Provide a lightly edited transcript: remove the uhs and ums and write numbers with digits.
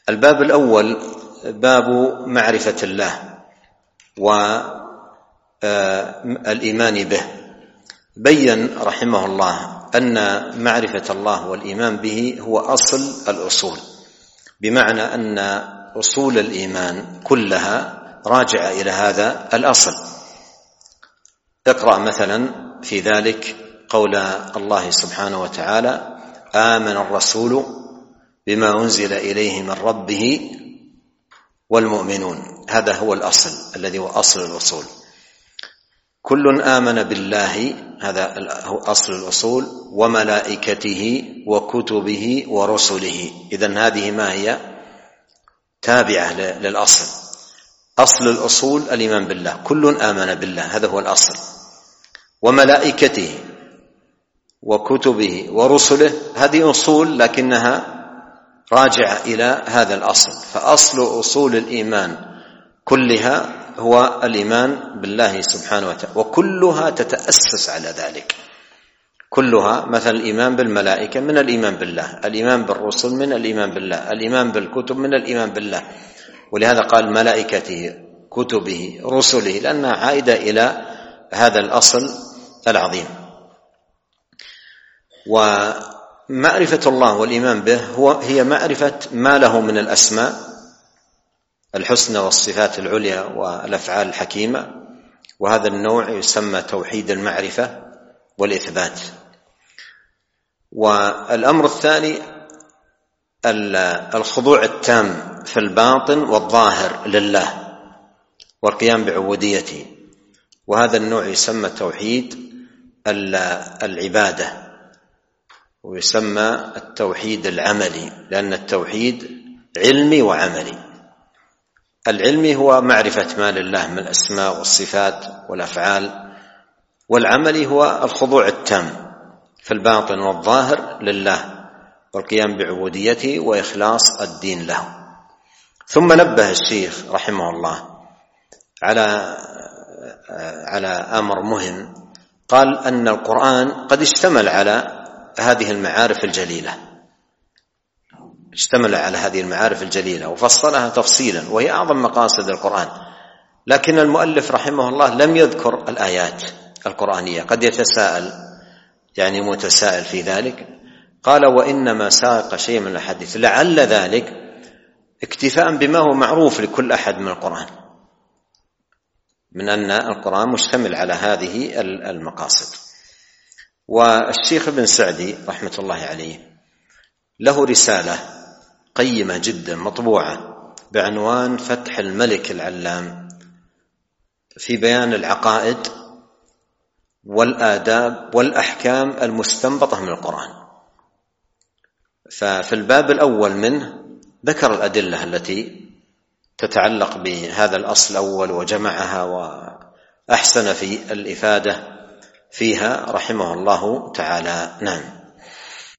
الباب الأول باب معرفة الله والإيمان به. بين رحمه الله أن معرفة الله والإيمان به هو أصل الأصول، بمعنى أن أصول الإيمان كلها راجعة إلى هذا الأصل. اقرأ مثلا في ذلك قول الله سبحانه وتعالى: آمن الرسول بما أنزل إليه من ربه والمؤمنون. هذا هو الأصل الذي هو أصل الأصول. كل آمن بالله، هذا هو أصل الأصول، وملائكته وكتبه ورسله. إذن هذه ما هي؟ تابعة للأصل. أصل الأصول الإيمان بالله، كل آمن بالله، هذا هو الأصل، وملائكته وكتبه ورسله، هذه أصول لكنها راجعة إلى هذا الأصل. فأصل أصول الإيمان كلها هو الإيمان بالله سبحانه وتعالى، وكلها تتأسس على ذلك. كلها، مثل الإيمان بالملائكة من الإيمان بالله، الإيمان بالرسل من الإيمان بالله، الإيمان بالكتب من الإيمان بالله. ولهذا قال ملائكته كتبه رسله، لأنها عائدة إلى هذا الأصل العظيم. ومعرفة الله والإيمان به هي معرفة ما له من الأسماء الحسنى والصفات العليا والأفعال الحكيمة، وهذا النوع يسمى توحيد المعرفة والإثبات. والأمر الثاني الخضوع التام في الباطن والظاهر لله والقيام بعبوديته، وهذا النوع يسمى توحيد العبادة، ويسمى التوحيد العملي، لأن التوحيد علمي وعملي. العلمي هو معرفة ما لله من الأسماء والصفات والأفعال، والعملي هو الخضوع التام في الباطن والظاهر لله والقيام بعبوديته وإخلاص الدين له. ثم نبه الشيخ رحمه الله على أمر مهم، قال أن القرآن قد اشتمل على هذه المعارف الجليلة، اشتمل على هذه المعارف الجليلة وفصلها تفصيلا، وهي أعظم مقاصد القرآن. لكن المؤلف رحمه الله لم يذكر الآيات القرآنية. قد يتساءل متساءل في ذلك، قال: وإنما ساق شيء من الحديث، لعل ذلك اكتفاء بما هو معروف لكل أحد من القرآن، من أن القرآن مشتمل على هذه المقاصد. والشيخ ابن سعدي رحمة الله عليه له رسالة قيمة جدا مطبوعة بعنوان فتح الملك العلام في بيان العقائد والآداب والأحكام المستنبطة من القرآن. ففي الباب الأول منه ذكر الأدلة التي تتعلق بهذا الأصل الأول وجمعها وأحسن في الإفادة فيها رحمه الله تعالى. نعم.